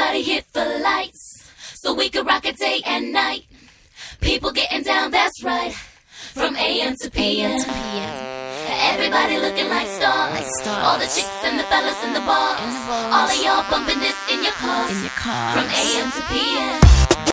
Everybody hit the lights so we can rock it day and night. People getting down, that's right, from AM to PM. Everybody looking like stars. All the chicks and the fellas in the bars. All of y'all bumping this in your cars. From AM to PM.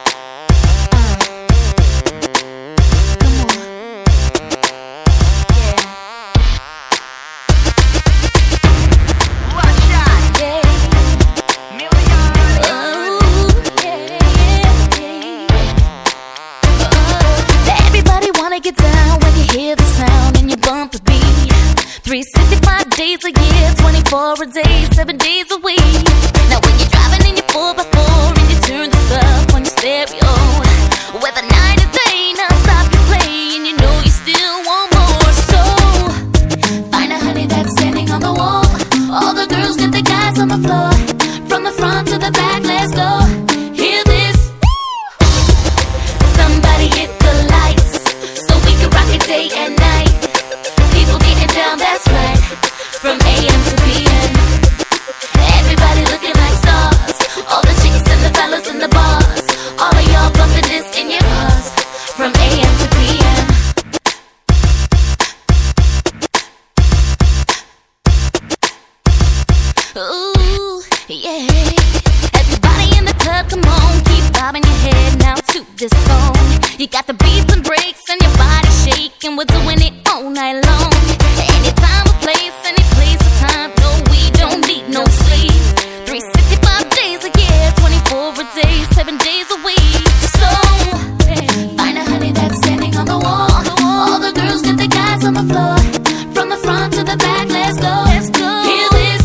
Get down when you hear the sound and you bump the beat. 365 days a year, 24 a day, 7 days a week. Now when you're driving in your 4x4 and you turn this up on your stereo, whether night or day, non-stop you play and you know you still want more. So find a honey that's standing on the wall. All the girls get the guys on the floor. From the front to the back, let's go. Hear this. Somebody hit the lights rock it day and night. People getting down, that's right, from AM to PM. Everybody looking like stars. All the chicks and the fellas in the bars. All of y'all bumping this in your cars. From AM to PM. Ooh, yeah. Everybody in the club, come on, keep bobbing your head now to this song. You got the beats and breaks and your body shaking. We're doing it all night long. Any time or place, any place or time. No, we don't need no sleep. 365 days a year, 24 a day, 7 days a week. So find a honey that's standing on the wall. All the girls get the guys on the floor. From the front to the back, let's go. Hear this.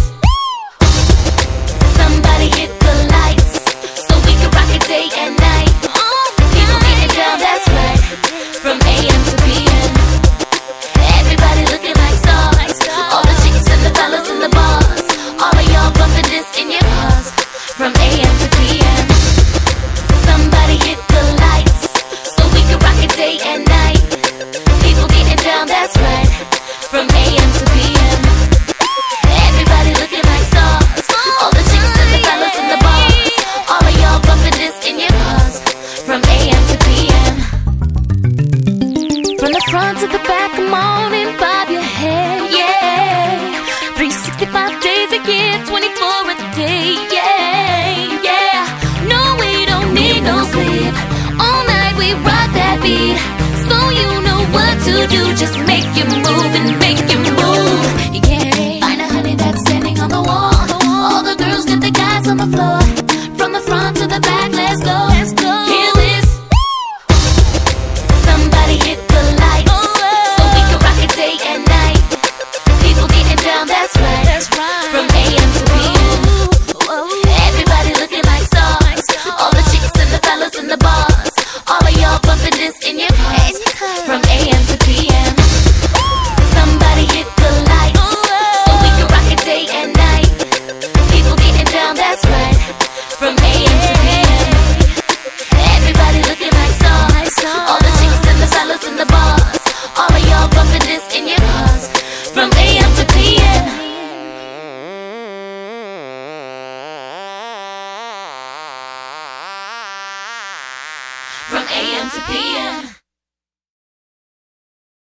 Somebody hit the lights so we can rock it day and night. People getting down, that's right, from AM to PM. Everybody looking like stars. All the chicks and the fellas in the bars. All of y'all bumping this in your cars. From AM to PM. Somebody hit the lights so we can rock it day and night. People getting down, that's right, from AM to PM. Everybody looking like stars. All the chicks and the fellas in the bars. All of y'all bumping this in your cars. From AM to PM. From the front to the back, come on and bob your head, yeah. 365 days a year, 24 a day, yeah, yeah. No, we don't need no sleep. All night we rock that beat. So you know what to do, just make you move and make you move, yeah. Find a honey that's standing on the wall. All the girls get the guys on the floor.